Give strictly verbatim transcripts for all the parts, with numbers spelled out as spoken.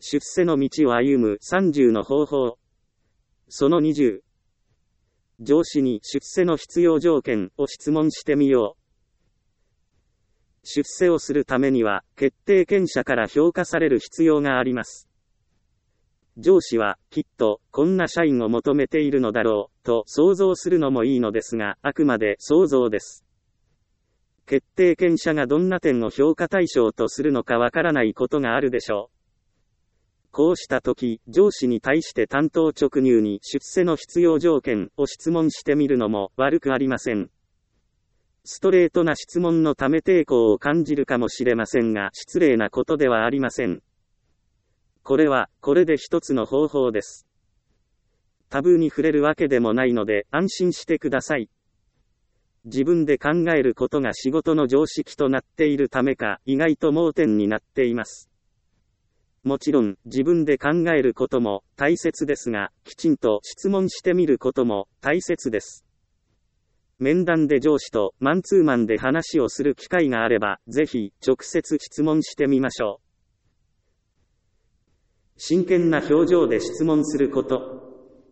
出世の道を歩むさんじゅうの方法。そのにじゅう。上司に出世の必要条件を質問してみよう。出世をするためには、決定権者から評価される必要があります。上司は、きっと、こんな社員を求めているのだろう、と想像するのもいいのですが、あくまで想像です。決定権者がどんな点を評価対象とするのかわからないことがあるでしょう。こうしたとき、上司に対して単刀直入に出世の必要条件を質問してみるのも悪くありません。ストレートな質問のため抵抗を感じるかもしれませんが、失礼なことではありません。これは、これで一つの方法です。タブーに触れるわけでもないので、安心してください。自分で考えることが仕事の常識となっているためか、意外と盲点になっています。もちろん、自分で考えることも大切ですが、きちんと質問してみることも大切です。面談で上司とマンツーマンで話をする機会があれば、ぜひ直接質問してみましょう。真剣な表情で質問すること。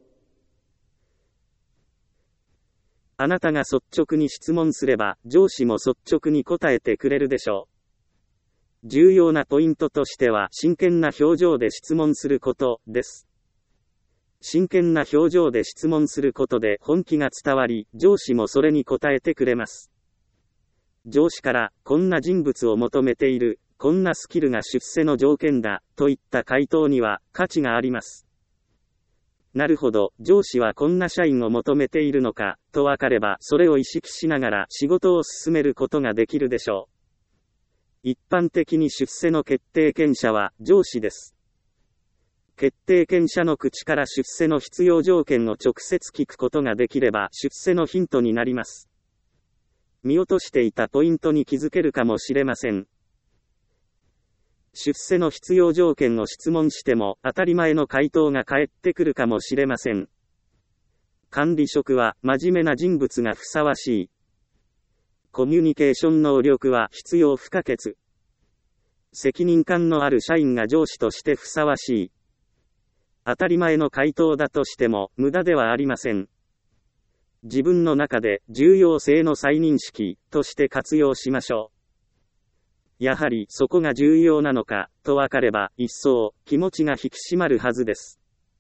あなたが率直に質問すれば、上司も率直に答えてくれるでしょう。重要なポイントとしては、真剣な表情で質問することです。真剣な表情で質問することで本気が伝わり、上司もそれに答えてくれます。上司から、こんな人物を求めている、こんなスキルが出世の条件だ、といった回答には価値があります。なるほど、上司はこんな社員を求めているのか、とわかれば、それを意識しながら仕事を進めることができるでしょう。一般的に出世の決定権者は上司です。決定権者の口から出世の必要条件を直接聞くことができれば出世のヒントになります。見落としていたポイントに気づけるかもしれません。出世の必要条件を質問しても当たり前の回答が返ってくるかもしれません。管理職は真面目な人物がふさわしい。コミュニケーション能力は必要不可欠。責任感のある社員が上司としてふさわしい。当たり前の回答だとしても無駄ではありません。自分の中で重要性の再認識として活用しましょう。やはりそこが重要なのかとわかれば一層気持ちが引き締まるはずです。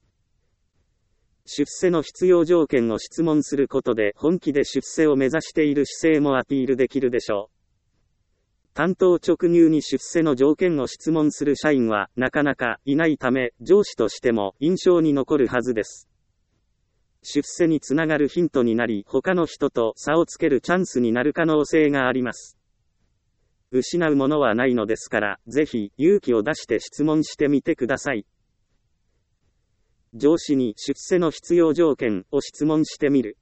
出世の必要条件を質問することで本気で出世を目指している姿勢もアピールできるでしょう。単刀直入に出世の条件を質問する社員はなかなかいないため、上司としても印象に残るはずです。出世につながるヒントになり、他の人と差をつけるチャンスになる可能性があります。失うものはないのですから、ぜひ勇気を出して質問してみてください。上司に出世の必要条件を質問してみる。